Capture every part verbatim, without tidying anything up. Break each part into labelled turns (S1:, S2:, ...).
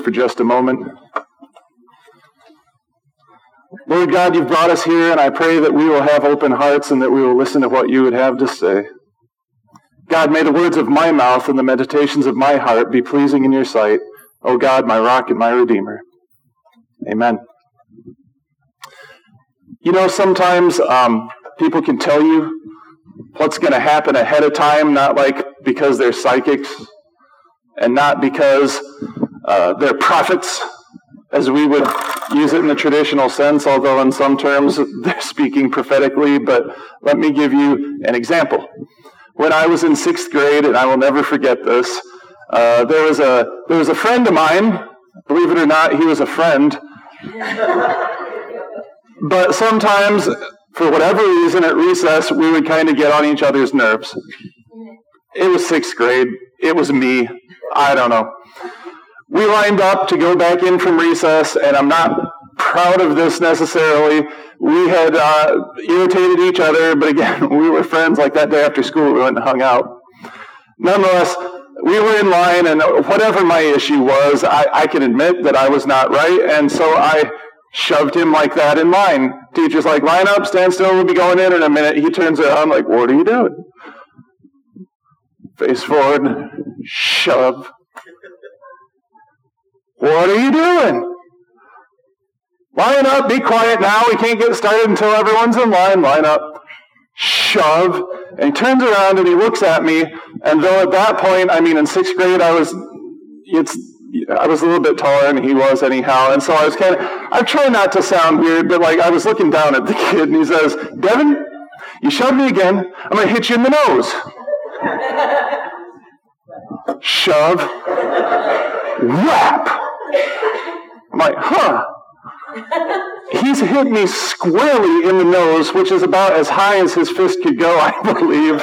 S1: for just a moment. Lord God, you've brought us here, and I pray that we will have open hearts and that we will listen to what you would have to say. God, may the words of my mouth and the meditations of my heart be pleasing in your sight, O God, my rock and my redeemer. Amen. You know, sometimes um, people can tell you what's going to happen ahead of time, not like because they're psychics and not because uh, they're prophets, as we would use it in the traditional sense, although in some terms they're speaking prophetically. But let me give you an example. When I was in sixth grade, and I will never forget this, uh, there was a there was a friend of mine. Believe it or not, he was a friend. But sometimes, for whatever reason, at recess, we would kind of get on each other's nerves. It was sixth grade. It was me. I don't know. We lined up to go back in from recess, and I'm not proud of this necessarily. We had uh, irritated each other, but again, we were friends. Like that day after school, we went and hung out. Nonetheless, we were in line, and whatever my issue was, I, I can admit that I was not right, and so I shoved him like that in line. Teacher's like, line up, stand still, we'll be going in in a minute. He turns around like, what are you doing? Face forward, shove. What are you doing? Line up, be quiet now. We can't get started until everyone's in line. Line up, shove. And he turns around and he looks at me. And though at that point, I mean, in sixth grade, I was, it's, I was a little bit taller than he was anyhow. And so I was kind of, I try not to sound weird, but like I was looking down at the kid and he says, Devin, you shoved me again. I'm going to hit you in the nose. Shove. Whap. I'm like, huh. He's hit me squarely in the nose, which is about as high as his fist could go, I believe.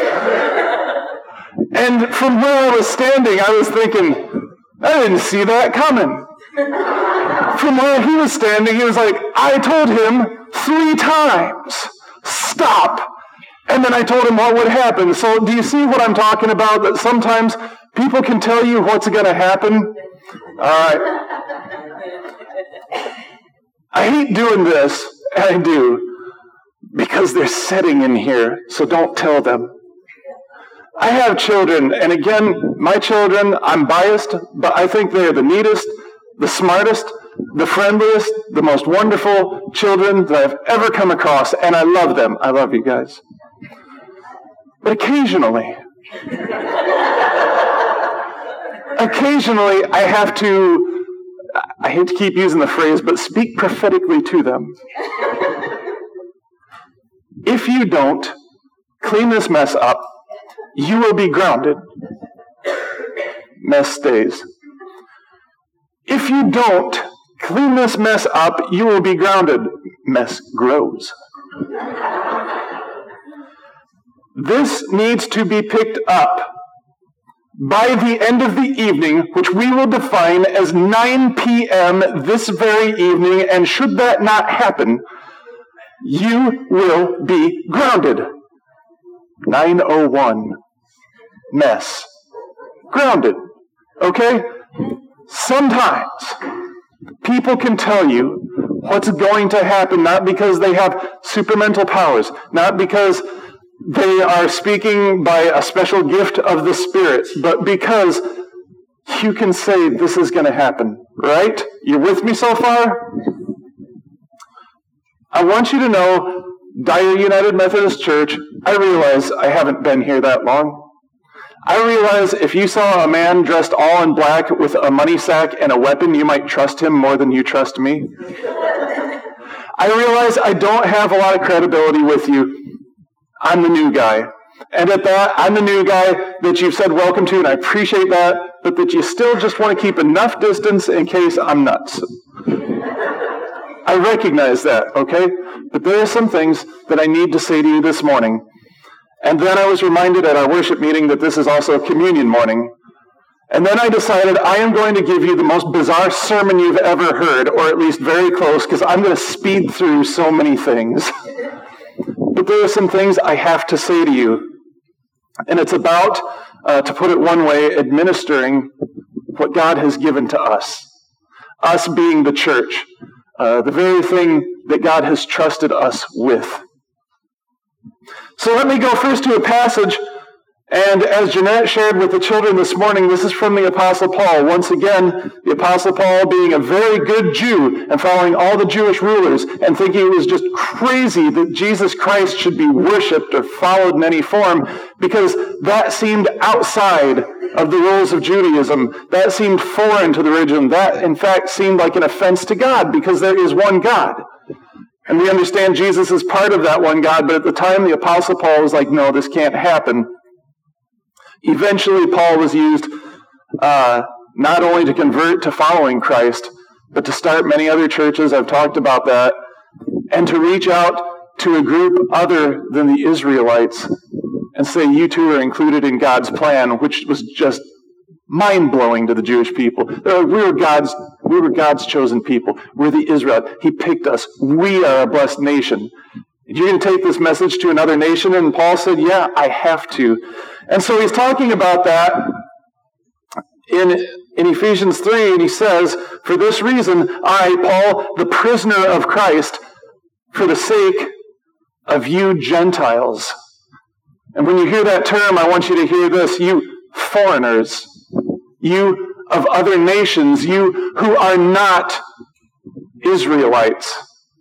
S1: And from where I was standing, I was thinking, I didn't see that coming. From where he was standing, he was like, I told him three times, stop. And then I told him what would happen. So do you see what I'm talking about? That sometimes people can tell you what's going to happen. All right. I hate doing this, and I do, because they're sitting in here, so don't tell them. I have children, and again, my children, I'm biased, but I think they're the neatest, the smartest, the friendliest, the most wonderful children that I've ever come across, and I love them. I love you guys. But occasionally, occasionally I have to, I hate to keep using the phrase, but speak prophetically to them. If you don't clean this mess up, you will be grounded. Mess stays. If you don't clean this mess up, you will be grounded. Mess grows. This needs to be picked up by the end of the evening, which we will define as nine p.m. this very evening, and should that not happen, you will be grounded. nine oh one. Mess. Grounded. Okay? Sometimes people can tell you what's going to happen, not because they have supermental powers, not because they are speaking by a special gift of the Spirit, but because you can say this is going to happen, right? You with me so far? I want you to know, Dyer United Methodist Church, I realize I haven't been here that long. I realize if you saw a man dressed all in black with a money sack and a weapon, you might trust him more than you trust me. I realize I don't have a lot of credibility with you. I'm the new guy. And at that, I'm the new guy that you've said welcome to, and I appreciate that, but that you still just want to keep enough distance in case I'm nuts. I recognize that, okay? But there are some things that I need to say to you this morning. And then I was reminded at our worship meeting that this is also communion morning. And then I decided I am going to give you the most bizarre sermon you've ever heard, or at least very close, because I'm going to speed through so many things. But there are some things I have to say to you. And it's about, uh, to put it one way, administering what God has given to us. us being the church, uh, the very thing that God has trusted us with. So let me go first to a passage, and as Jeanette shared with the children this morning, this is from the Apostle Paul. Once again, the Apostle Paul being a very good Jew and following all the Jewish rulers and thinking it was just crazy that Jesus Christ should be worshipped or followed in any form, because that seemed outside of the rules of Judaism. That seemed foreign to the religion. That, in fact, seemed like an offense to God, because there is one God. And we understand Jesus is part of that one God, but at the time the Apostle Paul was like, no, this can't happen. Eventually, Paul was used uh, not only to convert to following Christ, but to start many other churches. I've talked about that. And to reach out to a group other than the Israelites and say, you two are included in God's plan, which was just mind-blowing to the Jewish people. They're like, we were God's, we were God's chosen people. We're the Israelites. He picked us. We are a blessed nation. You're going to take this message to another nation? And Paul said, yeah, I have to. And so he's talking about that in, in Ephesians three, and he says, for this reason, I, Paul, the prisoner of Christ, for the sake of you Gentiles. And when you hear that term, I want you to hear this, you foreigners, you of other nations, you who are not Israelites.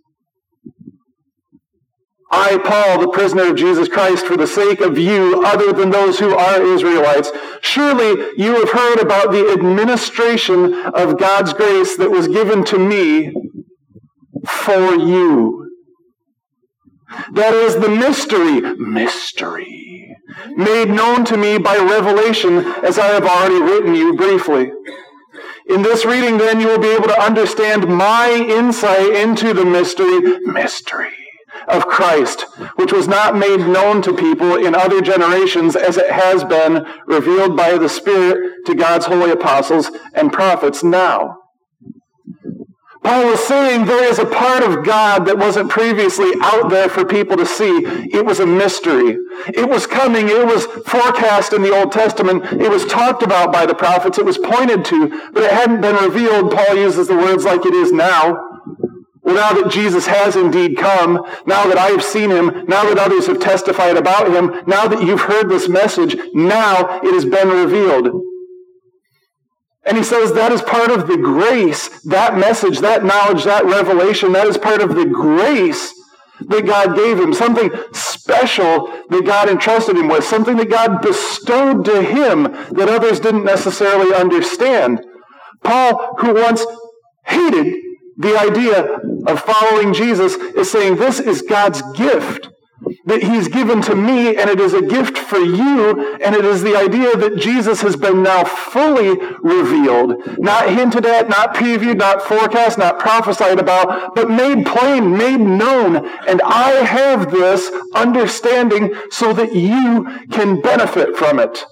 S1: I, Paul, the prisoner of Jesus Christ, for the sake of you, other than those who are Israelites. Surely you have heard about the administration of God's grace that was given to me for you. That is the mystery, mystery, made known to me by revelation, as I have already written you briefly. In this reading, then, you will be able to understand my insight into the mystery, mystery, of Christ, which was not made known to people in other generations, as it has been revealed by the Spirit to God's holy apostles and prophets now. Paul was saying there is a part of God that wasn't previously out there for people to see. It was a mystery. It was coming. It was forecast in the Old Testament. It was talked about by the prophets. It was pointed to, but it hadn't been revealed. Paul uses the words like it is now. Well, now that Jesus has indeed come, now that I've seen him, now that others have testified about him, now that you've heard this message, now it has been revealed. And he says that is part of the grace, that message, that knowledge, that revelation, that is part of the grace that God gave him, something special that God entrusted him with, something that God bestowed to him that others didn't necessarily understand. Paul, who once hated the idea of following Jesus, is saying this is God's gift that he's given to me, and it is a gift for you, and it is the idea that Jesus has been now fully revealed, not hinted at, not previewed, not forecast, not prophesied about, but made plain, made known. And I have this understanding so that you can benefit from it.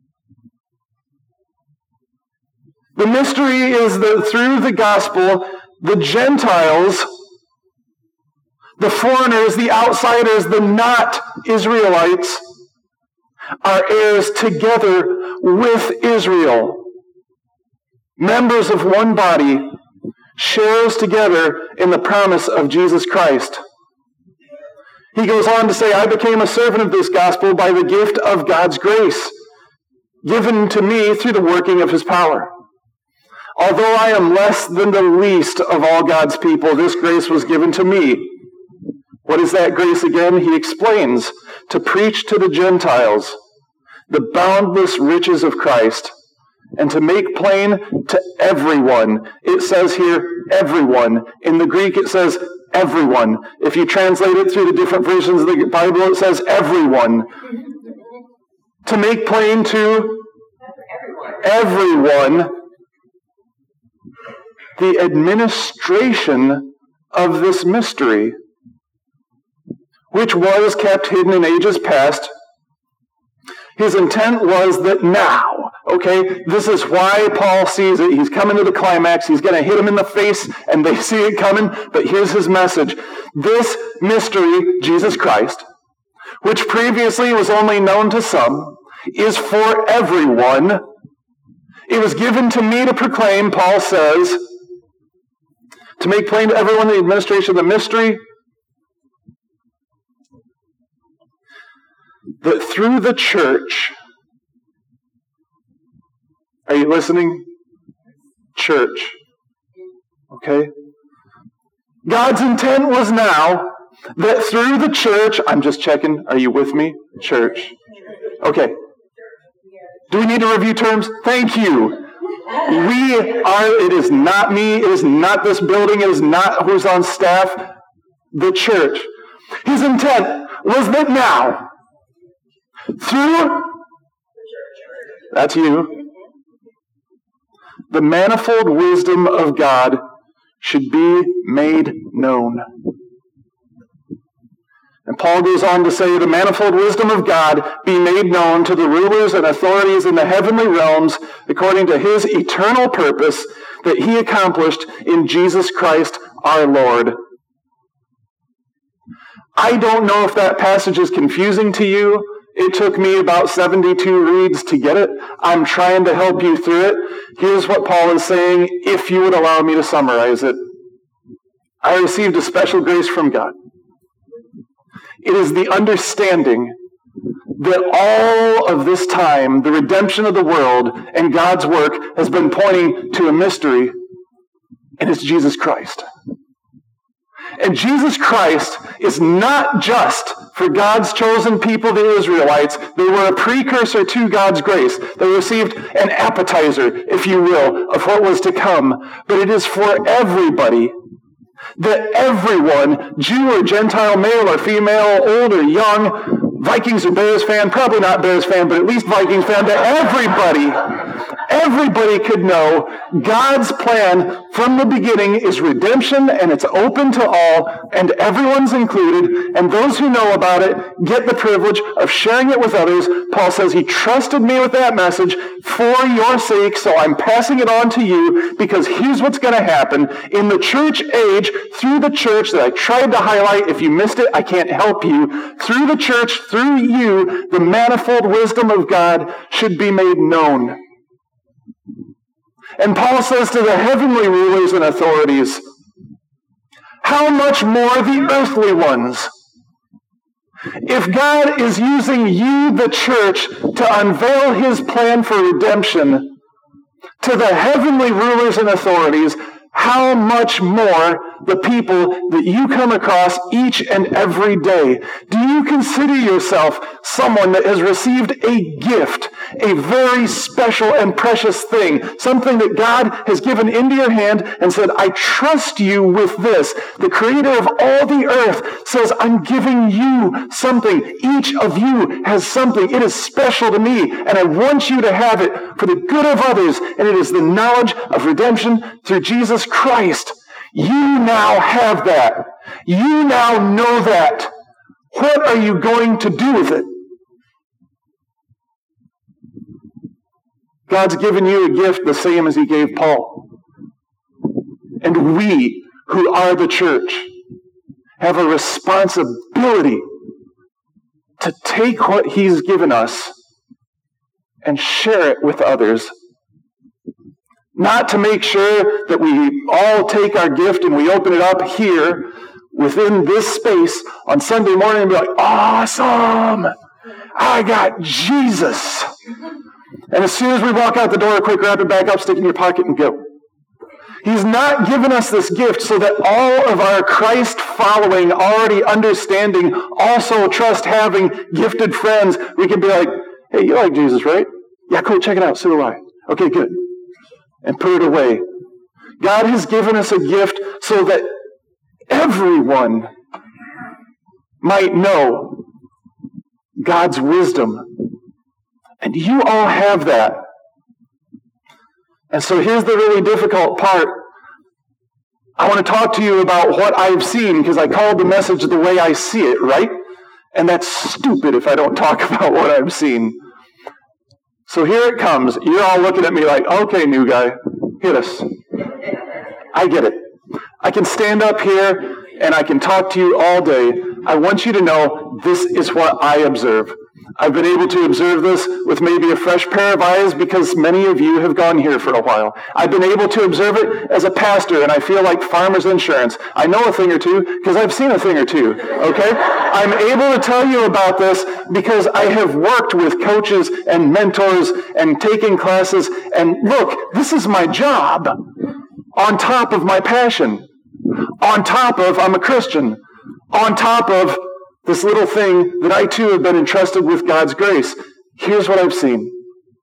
S1: The mystery is that through the gospel, the Gentiles, the foreigners, the outsiders, the not Israelites, are heirs together with Israel. Members of one body, shares together in the promise of Jesus Christ. He goes on to say, I became a servant of this gospel by the gift of God's grace, given to me through the working of his power. Although I am less than the least of all God's people, this grace was given to me. What is that grace again? He explains, to preach to the Gentiles the boundless riches of Christ, and to make plain to everyone. It says here, everyone. In the Greek, it says everyone. If you translate it through the different versions of the Bible, it says everyone. To make plain to everyone the administration of this mystery, which was kept hidden in ages past. His intent was that now, okay, this is why Paul sees it. He's coming to the climax. He's going to hit him in the face, and they see it coming. But here's his message. This mystery, Jesus Christ, which previously was only known to some, is for everyone. It was given to me to proclaim, Paul says, To make plain to everyone the administration of the mystery, that through the church, are you listening? Church. Okay? God's intent was now that through the church, I'm just checking, are you with me? Church. Okay. Do we need to review terms? Thank you. We are, it is not me, it is not this building, it is not who's on staff, the church. His intent was that now, through, that's you, the manifold wisdom of God should be made known. And Paul goes on to say, the manifold wisdom of God be made known to the rulers and authorities in the heavenly realms according to his eternal purpose that he accomplished in Jesus Christ our Lord. I don't know if that passage is confusing to you. It took me about seventy-two reads to get it. I'm trying to help you through it. Here's what Paul is saying, if you would allow me to summarize it. I received a special grace from God. It is the understanding that all of this time, the redemption of the world and God's work has been pointing to a mystery, and it's Jesus Christ. And Jesus Christ is not just for God's chosen people, the Israelites. They were a precursor to God's grace. They received an appetizer, if you will, of what was to come. But it is for everybody. That everyone, Jew or Gentile, male or female, old or young, Vikings or Bears fan, probably not Bears fan, but at least Vikings fan, that everybody, everybody could know God's plan from the beginning is redemption, and it's open to all, and everyone's included, and those who know about it get the privilege of sharing it with others. Paul says he trusted me with that message for your sake, so I'm passing it on to you, because here's what's going to happen. In the church age, through the church that I tried to highlight, if you missed it, I can't help you, through the church, through you, the manifold wisdom of God should be made known. And Paul says to the heavenly rulers and authorities, how much more the earthly ones? If God is using you, the church, to unveil his plan for redemption to the heavenly rulers and authorities, how much more the people that you come across each and every day? Do you consider yourself someone that has received a gift, a very special and precious thing, something that God has given into your hand and said, I trust you with this? The creator of all the earth says, I'm giving you something. Each of you has something. It is special to me, and I want you to have it for the good of others, and it is the knowledge of redemption through Jesus Christ. You now have that. You now know that. What are you going to do with it? God's given you a gift the same as he gave Paul. And we, who are the church, have a responsibility to take what he's given us and share it with others. Not to make sure that we all take our gift and we open it up here within this space on Sunday morning and be like, awesome! I got Jesus! And as soon as we walk out the door, quick, wrap it back up, stick it in your pocket, and go. He's not given us this gift so that all of our Christ following, already understanding, also trust having gifted friends, we can be like, hey, you like Jesus, right? Yeah, cool, check it out, so do I. Okay, good. And put it away. God has given us a gift so that everyone might know God's wisdom. And you all have that. And so here's the really difficult part. I want to talk to you about what I've seen, because I called the message the way I see it, right? And that's stupid if I don't talk about what I've seen. So here it comes. You're all looking at me like, okay, new guy, hit us. I get it. I can stand up here and I can talk to you all day. I want you to know this is what I observe. I've been able to observe this with maybe a fresh pair of eyes because many of you have gone here for a while. I've been able to observe it as a pastor, and I feel like farmer's insurance. I know a thing or two because I've seen a thing or two, okay? I'm able to tell you about this because I have worked with coaches and mentors and taken classes, and look, this is my job on top of my passion, on top of I'm a Christian, on top of this little thing that I too have been entrusted with God's grace. Here's what I've seen.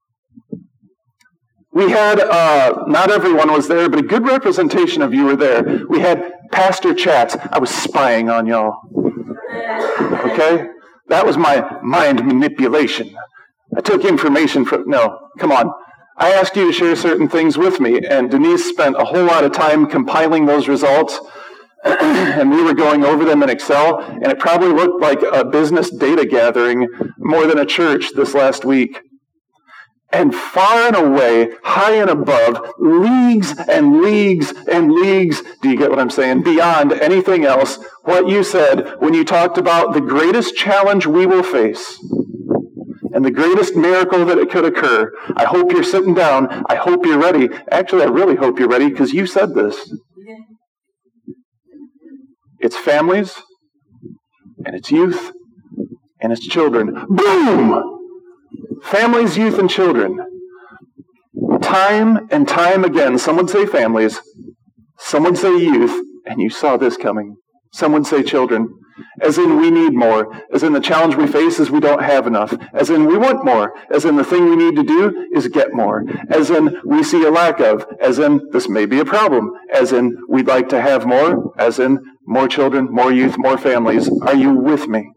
S1: We had, uh, not everyone was there, but a good representation of you were there. We had pastor chats. I was spying on y'all. Okay? That was my mind manipulation. I took information from, no, come on. I asked you to share certain things with me, and Denise spent a whole lot of time compiling those results. And we were going over them in Excel, and it probably looked like a business data gathering more than a church this last week. And far and away, high and above, leagues and leagues and leagues, do you get what I'm saying, beyond anything else, what you said when you talked about the greatest challenge we will face and the greatest miracle that it could occur. I hope you're sitting down. I hope you're ready. Actually, I really hope you're ready because you said this. It's families, and it's youth, and it's children. Boom! Families, youth, and children. Time and time again, some would say families, some would say youth, and you saw this coming. Some would say children, as in we need more, as in the challenge we face is we don't have enough, as in we want more, as in the thing we need to do is get more, as in we see a lack of, as in this may be a problem, as in we'd like to have more, as in more children, more youth, more families. Are you with me?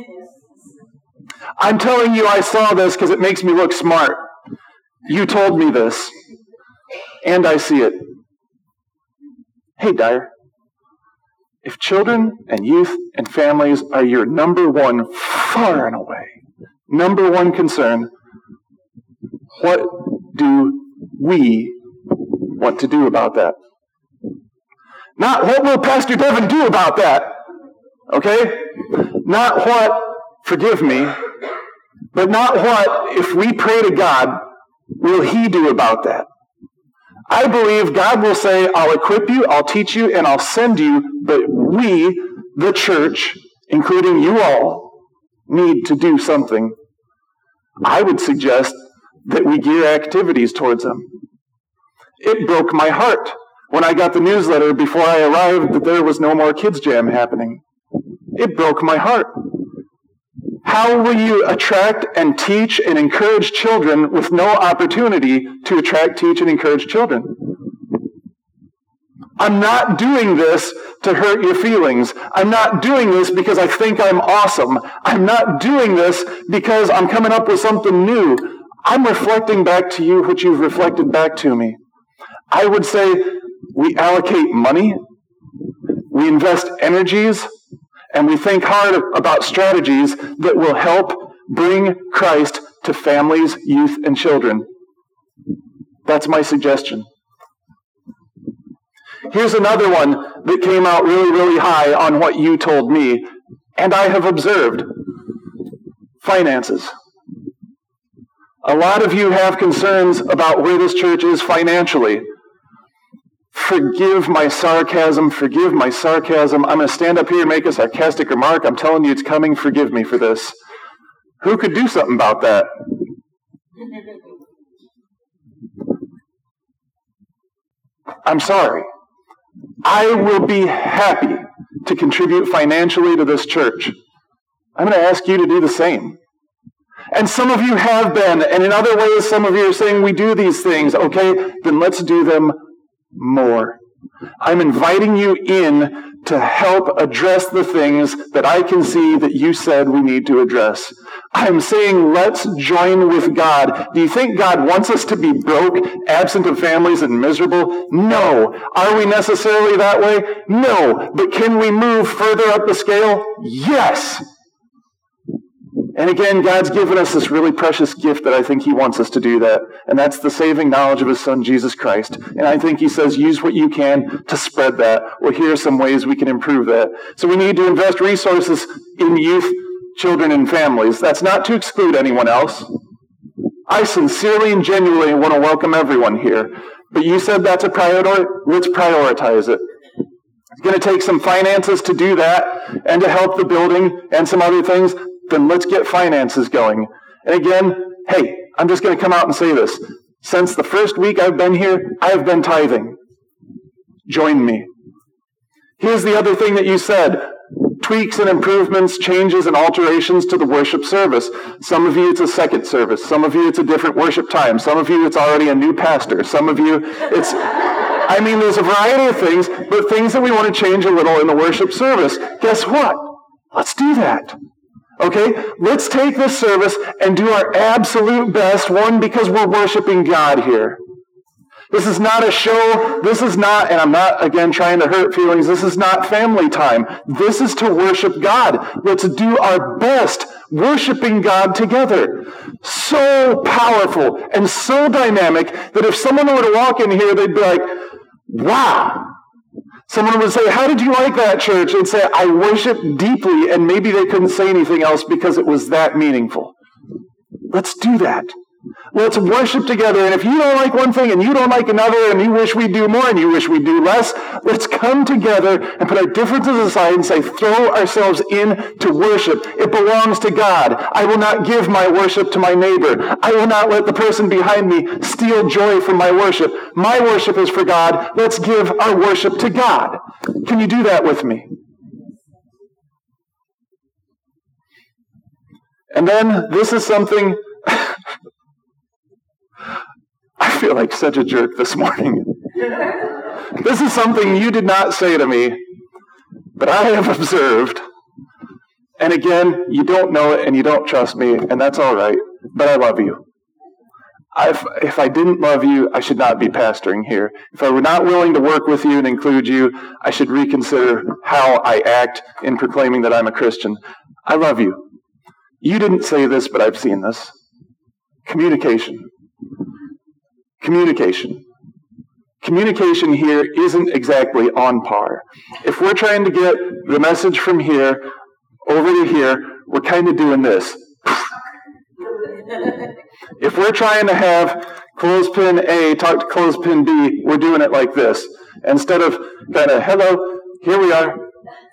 S1: I'm telling you I saw this because it makes me look smart. You told me this, and I see it. Hey, Dyer. If children and youth and families are your number one, far and away, number one concern, what do we want to do about that? Not what will Pastor Devin do about that, okay? Not what, forgive me, but not what, if we pray to God, will He do about that? I believe God will say, I'll equip you, I'll teach you, and I'll send you, but we, the church, including you all, need to do something. I would suggest that we gear activities towards them. It broke my heart when I got the newsletter before I arrived that there was no more Kids Jam happening. It broke my heart. How will you attract and teach and encourage children with no opportunity to attract, teach, and encourage children? I'm not doing this to hurt your feelings. I'm not doing this because I think I'm awesome. I'm not doing this because I'm coming up with something new. I'm reflecting back to you what you've reflected back to me. I would say we allocate money, we invest energies, and we think hard about strategies that will help bring Christ to families, youth, and children. That's my suggestion. Here's another one that came out really, really high on what you told me, and I have observed. Finances. A lot of you have concerns about where this church is financially. Forgive my sarcasm, forgive my sarcasm. I'm going to stand up here and make a sarcastic remark. I'm telling you it's coming. Forgive me for this. Who could do something about that? I'm sorry. I will be happy to contribute financially to this church. I'm going to ask you to do the same. And some of you have been, and in other ways some of you are saying we do these things. Okay, then let's do them more. I'm inviting you in to help address the things that I can see that you said we need to address. I'm saying let's join with God. Do you think God wants us to be broke, absent of families, and miserable? No. Are we necessarily that way? No. But can we move further up the scale? Yes. And again, God's given us this really precious gift that I think He wants us to do that. And that's the saving knowledge of His Son, Jesus Christ. And I think He says, use what you can to spread that. Well, here are some ways we can improve that. So we need to invest resources in youth, children and families. That's not to exclude anyone else. I sincerely and genuinely want to welcome everyone here. But you said that's a priority. Let's prioritize it. It's going to take some finances to do that and to help the building and some other things. Then let's get finances going. And again, hey, I'm just going to come out and say this. Since the first week I've been here, I have been tithing. Join me. Here's the other thing that you said. Tweaks and improvements, changes and alterations to the worship service. Some of you, it's a second service. Some of you, it's a different worship time. Some of you, it's already a new pastor. Some of you, it's... I mean, there's a variety of things, but things that we want to change a little in the worship service. Guess what? Let's do that. Okay? Let's take this service and do our absolute best, one, because we're worshiping God here. This is not a show. This is not, and I'm not, again, trying to hurt feelings. This is not family time. This is to worship God. Let's do our best worshiping God together. So powerful and so dynamic that if someone were to walk in here, they'd be like, wow. Someone would say, how did you like that church? They'd say, I worship deeply, and maybe they couldn't say anything else because it was that meaningful. Let's do that. Let's worship together. And if you don't like one thing and you don't like another and you wish we'd do more and you wish we'd do less, let's come together and put our differences aside and say, throw ourselves in to worship. It belongs to God. I will not give my worship to my neighbor. I will not let the person behind me steal joy from my worship. My worship is for God. Let's give our worship to God. Can you do that with me? And then this is something... I feel like such a jerk this morning. This is something you did not say to me, but I have observed. And again, you don't know it and you don't trust me, and that's all right, but I love you. I've, if I didn't love you, I should not be pastoring here. If I were not willing to work with you and include you, I should reconsider how I act in proclaiming that I'm a Christian. I love you. You didn't say this, but I've seen this. Communication. Communication. Communication here isn't exactly on par. If we're trying to get the message from here over to here, we're kind of doing this. If we're trying to have clothespin A talk to clothespin B, we're doing it like this. Instead of kind of, hello, here we are.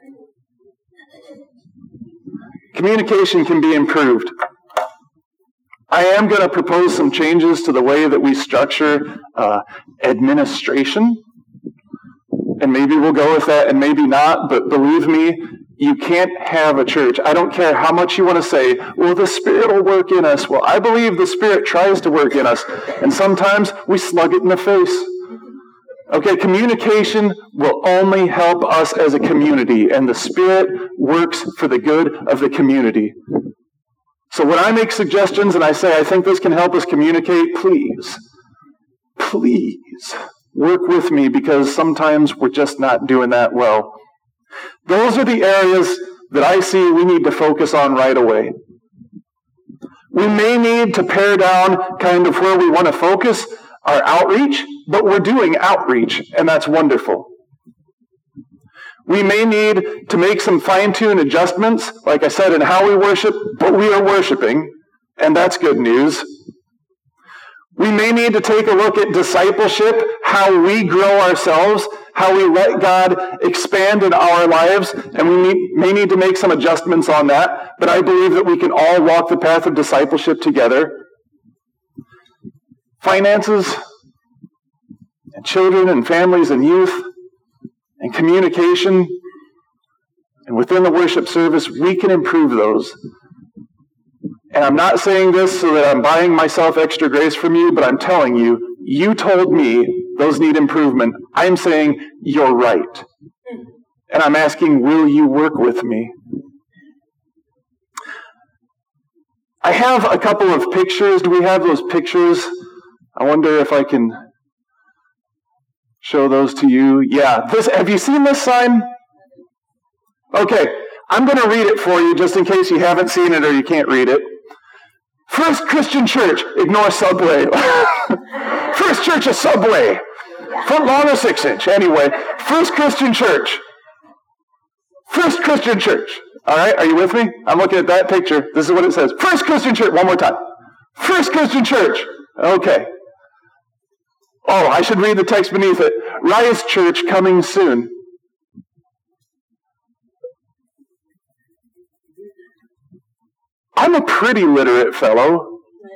S1: Communication can be improved. I am going to propose some changes to the way that we structure uh, administration. And maybe we'll go with that and maybe not, but believe me, you can't have a church. I don't care how much you want to say, well, the Spirit will work in us. Well, I believe the Spirit tries to work in us, and sometimes we slug it in the face. Okay, communication will only help us as a community, and the Spirit works for the good of the community. So when I make suggestions and I say, I think this can help us communicate, please, please work with me, because sometimes we're just not doing that well. Those are the areas that I see we need to focus on right away. We may need to pare down kind of where we want to focus our outreach, but we're doing outreach, and that's wonderful. We may need to make some fine-tune adjustments, like I said, in how we worship, but we are worshiping, and that's good news. We may need to take a look at discipleship, how we grow ourselves, how we let God expand in our lives, and we need, may need to make some adjustments on that, but I believe that we can all walk the path of discipleship together. Finances, and children and families and youth, and communication, and within the worship service, we can improve those. And I'm not saying this so that I'm buying myself extra grace from you, but I'm telling you, you told me those need improvement. I'm saying you're right. And I'm asking, will you work with me? I have a couple of pictures. Do we have those pictures? I wonder if I can show those to you. Yeah. This, have you seen this sign? Okay. I'm going to read it for you just in case you haven't seen it or you can't read it. First Christian Church, ignore Subway. First Church of Subway. Foot long or six inch. Anyway, First Christian Church. First Christian Church. All right, are you with me? I'm looking at that picture. This is what it says. First Christian Church. One more time. First Christian Church. Okay. Oh, I should read the text beneath it. Rise Church coming soon. I'm a pretty literate fellow.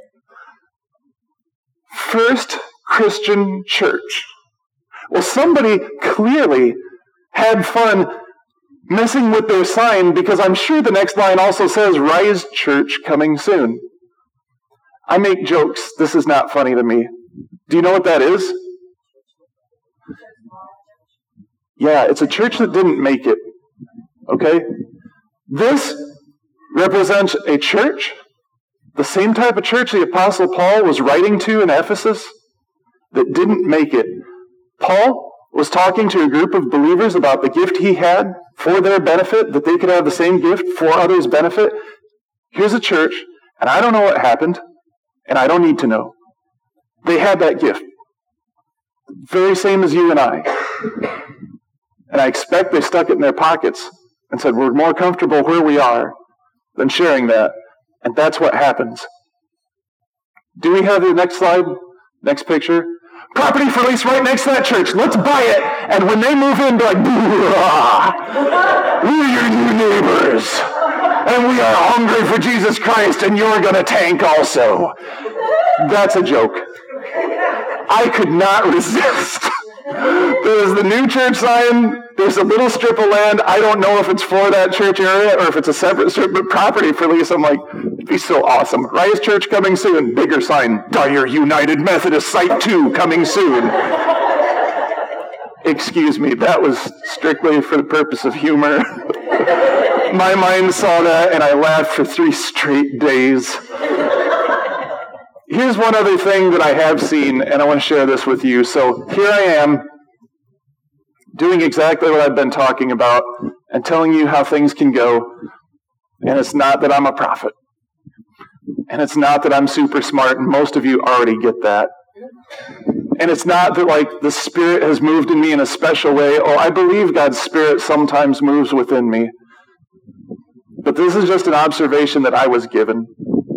S1: First Christian Church. Well, somebody clearly had fun messing with their sign, because I'm sure the next line also says, Rise Church coming soon. I make jokes. This is not funny to me. Do you know what that is? Yeah, it's a church that didn't make it. Okay? This represents a church, the same type of church the Apostle Paul was writing to in Ephesus, that didn't make it. Paul was talking to a group of believers about the gift he had for their benefit, that they could have the same gift for others' benefit. Here's a church, and I don't know what happened, and I don't need to know. They had that gift. Very same as you and I. And I expect they stuck it in their pockets and said, we're more comfortable where we are than sharing that. And that's what happens. Do we have the next slide? Next picture? Property for lease right next to that church. Let's buy it. And when they move in, be like, we're your new neighbors. And we are hungry for Jesus Christ, and you're going to tank also. That's a joke. I could not resist. There's the new church sign. There's a little strip of land. I don't know if it's for that church area or if it's a separate strip, but property for lease. I'm like, it'd be so awesome. Rise Church coming soon. Bigger sign. Dyer United Methodist Site two coming soon. Excuse me, that was strictly for the purpose of humor. My mind saw that and I laughed for three straight days. Here's one other thing that I have seen, and I want to share this with you. So here I am, doing exactly what I've been talking about, and telling you how things can go. And it's not that I'm a prophet. And it's not that I'm super smart, and most of you already get that. And it's not that, like, the Spirit has moved in me in a special way. Oh, I believe God's Spirit sometimes moves within me. But this is just an observation that I was given.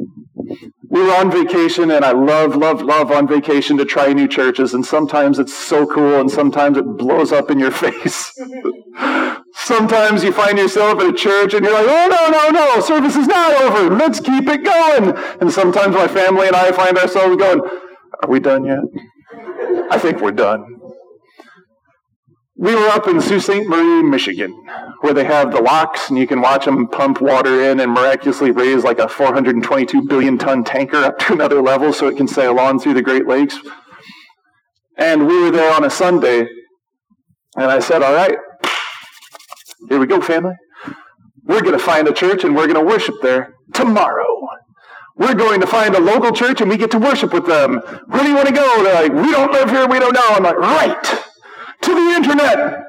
S1: We were on vacation, and I love, love, love on vacation to try new churches, and sometimes it's so cool, and sometimes it blows up in your face. Sometimes you find yourself at a church, and you're like, oh, no, no, no, service is not over. Let's keep it going. And sometimes my family and I find ourselves going, are we done yet? I think we're done. We were up in Sault Ste. Marie, Michigan, where they have the locks, and you can watch them pump water in and miraculously raise like a four hundred twenty-two billion ton tanker up to another level so it can sail on through the Great Lakes. And we were there on a Sunday, and I said, all right, here we go, family. We're going to find a church, and we're going to worship there tomorrow. We're going to find a local church, and we get to worship with them. Where do you want to go? They're like, we don't live here, we don't know. I'm like, right. To the internet.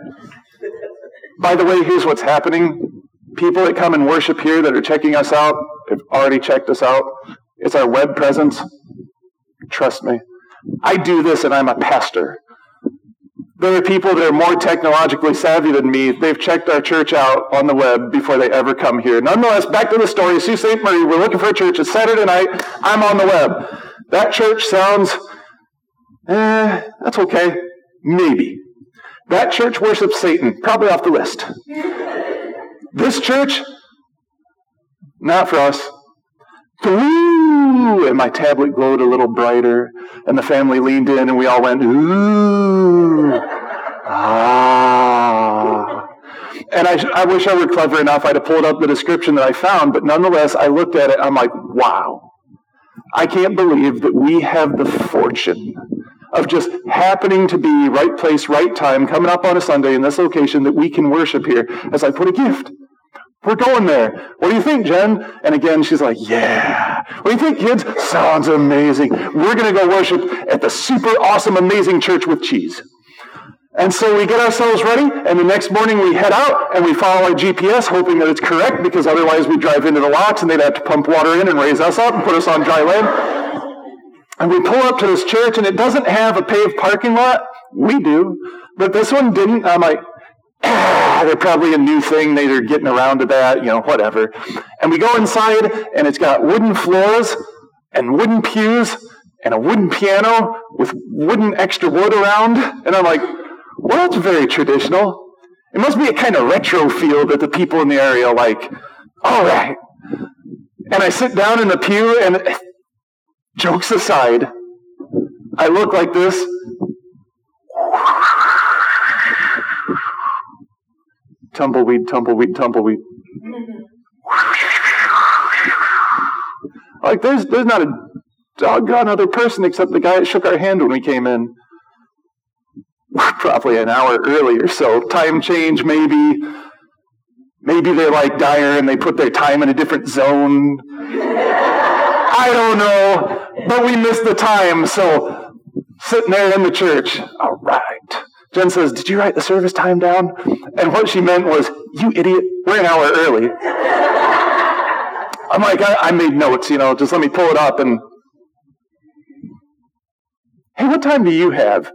S1: By the way, here's what's happening. People that come and worship here that are checking us out have already checked us out. It's our web presence. Trust me. I do this and I'm a pastor. There are people that are more technologically savvy than me. They've checked our church out on the web before they ever come here. Nonetheless, back to the story. Sault Ste. Marie, we're looking for a church. It's Saturday night. I'm on the web. That church sounds, eh, that's okay. Maybe. That church worships Satan, probably off the list. This church, not for us. Ooh, and my tablet glowed a little brighter, and the family leaned in, and we all went, ooh, ah. And I, I wish I were clever enough. I'd have pulled up the description that I found, but nonetheless, I looked at it, I'm like, wow. I can't believe that we have the fortune of just happening to be right place, right time, coming up on a Sunday in this location that we can worship here. As I put a gift. We're going there. What do you think, Jen? And again, she's like, yeah. What do you think, kids? Sounds amazing. We're going to go worship at the super awesome, amazing church with cheese. And so we get ourselves ready, and the next morning we head out, and we follow our G P S, hoping that it's correct, because otherwise we drive into the locks, and they'd have to pump water in and raise us up and put us on dry land. And we pull up to this church, and it doesn't have a paved parking lot. We do. But this one didn't. I'm like, ah. ah, they're probably a new thing. They're getting around to that, you know, whatever. And we go inside, and it's got wooden floors and wooden pews and a wooden piano with wooden extra wood around. And I'm like, well, that's very traditional. It must be a kind of retro feel that the people in the area like. All right. And I sit down in the pew, and jokes aside, I look like this. Tumbleweed, tumbleweed, tumbleweed. Like, there's there's not a doggone other person except the guy that shook our hand when we came in. Probably an hour early or so. Time change, maybe. Maybe they're like Dyer and they put their time in a different zone. I don't know. But we missed the time, so sitting there in the church. All right. Jen says, did you write the service time down? And what she meant was, you idiot, we're an hour early. I'm like, I, I made notes, you know, just let me pull it up. And hey, what time do you have?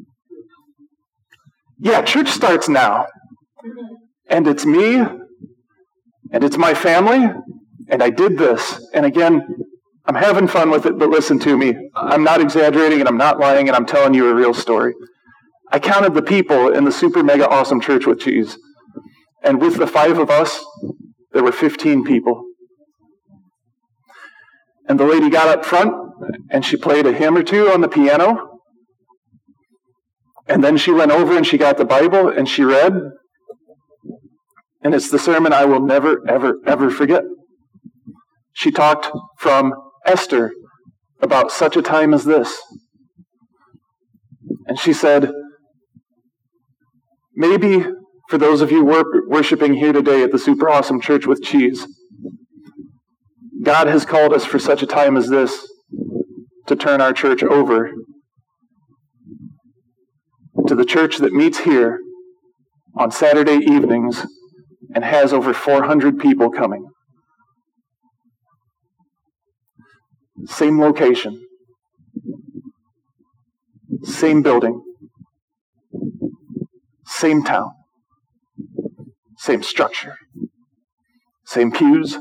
S1: Yeah, church starts now. And it's me, and it's my family, and I did this. And again, I'm having fun with it, but listen to me. I'm not exaggerating, and I'm not lying, and I'm telling you a real story. I counted the people in the super mega awesome church with cheese. And with the five of us, there were fifteen people. And the lady got up front, and she played a hymn or two on the piano. And then she went over and she got the Bible, and she read. And it's the sermon I will never, ever, ever forget. She talked from Esther about such a time as this. And she said, maybe for those of you wor- worshiping here today at the Super Awesome Church with Cheese, God has called us for such a time as this to turn our church over to the church that meets here on Saturday evenings and has over four hundred people coming. Same location. Same building. Same town. Same structure. Same pews.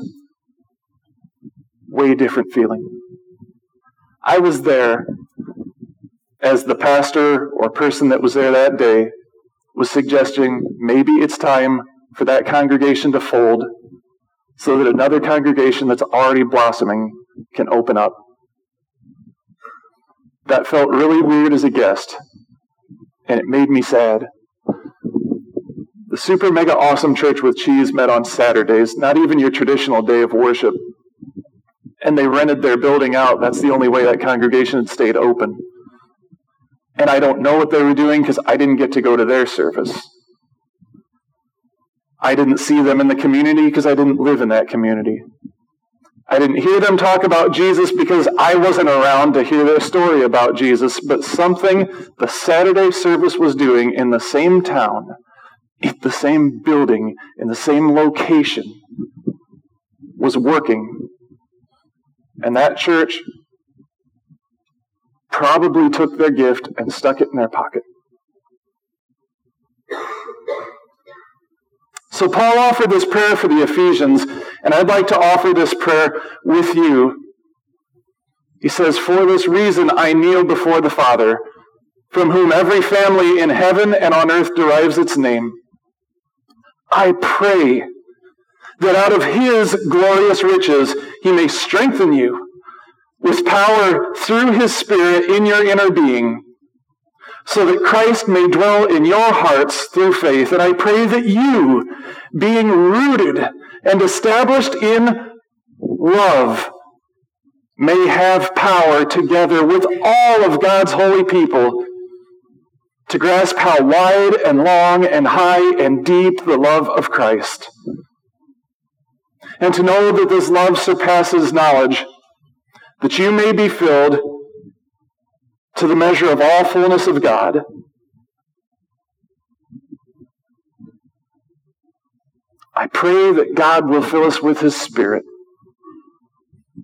S1: Way different feeling. I was there as the pastor or person that was there that day was suggesting maybe it's time for that congregation to fold so that another congregation that's already blossoming can open up. That felt really weird as a guest, and it made me sad. The Super Mega Awesome Church with Cheese met on Saturdays, not even your traditional day of worship. And they rented their building out. That's the only way that congregation had stayed open. And I don't know what they were doing because I didn't get to go to their service. I didn't see them in the community because I didn't live in that community. I didn't hear them talk about Jesus because I wasn't around to hear their story about Jesus, but something the Saturday service was doing in the same town, in the same building, in the same location, was working. And that church probably took their gift and stuck it in their pocket. So Paul offered this prayer for the Ephesians, and I'd like to offer this prayer with you. He says, for this reason I kneel before the Father, from whom every family in heaven and on earth derives its name. I pray that out of his glorious riches he may strengthen you with power through his Spirit in your inner being, so that Christ may dwell in your hearts through faith. And I pray that you, being rooted and established in love, may have power together with all of God's holy people to grasp how wide and long and high and deep the love of Christ, and to know that this love surpasses knowledge, that you may be filled to the measure of all fullness of God. I pray that God will fill us with his Spirit.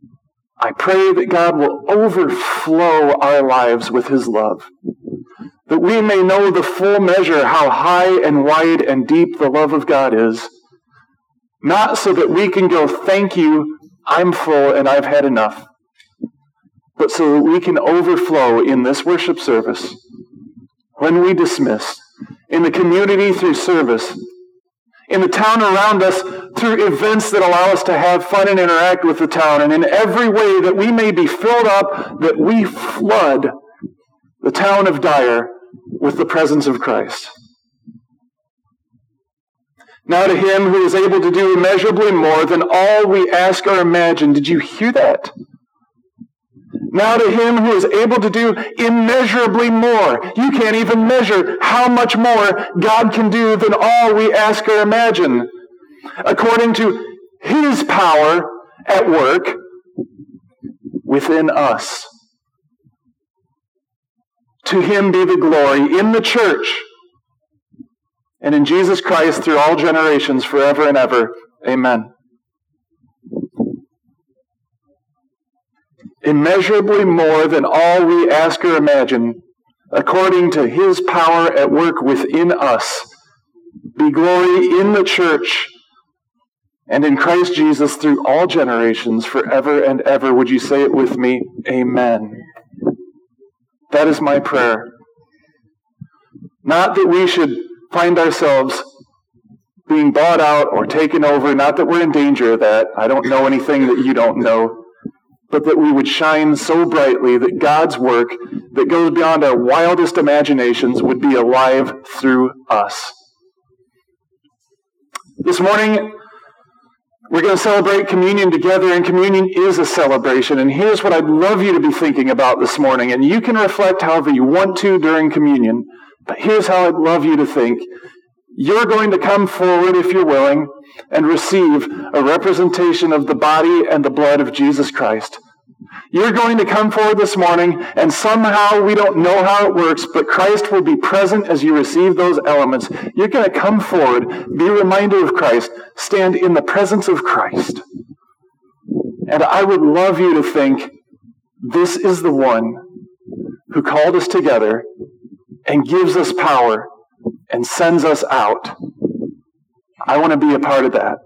S1: I pray that God will overflow our lives with his love, that that we may know the full measure how high and wide and deep the love of God is. Not so that we can go, thank you, I'm full and I've had enough, but so that we can overflow in this worship service, when we dismiss, in the community through service, in the town around us through events that allow us to have fun and interact with the town, and in every way that we may be filled up, that we flood the town of Dyer with the presence of Christ. Now to him who is able to do immeasurably more than all we ask or imagine. Did you hear that? Now to him who is able to do immeasurably more. You can't even measure how much more God can do than all we ask or imagine. According to his power at work within us. To him be the glory in the church and in Jesus Christ through all generations, forever and ever. Amen. Immeasurably more than all we ask or imagine, according to his power at work within us, be glory in the church and in Christ Jesus through all generations, forever and ever. Would you say it with me? Amen. That is my prayer. Not that we should find ourselves being bought out or taken over, not that we're in danger of that. I don't know anything that you don't know. But that we would shine so brightly that God's work that goes beyond our wildest imaginations would be alive through us. This morning, we're going to celebrate communion together, and communion is a celebration. And here's what I'd love you to be thinking about this morning. And you can reflect however you want to during communion. But here's how I'd love you to think. You're going to come forward, if you're willing, and receive a representation of the body and the blood of Jesus Christ. You're going to come forward this morning, and somehow, we don't know how it works, but Christ will be present as you receive those elements. You're going to come forward, be reminded of Christ, stand in the presence of Christ. And I would love you to think, this is the one who called us together and gives us power and sends us out. I want to be a part of that.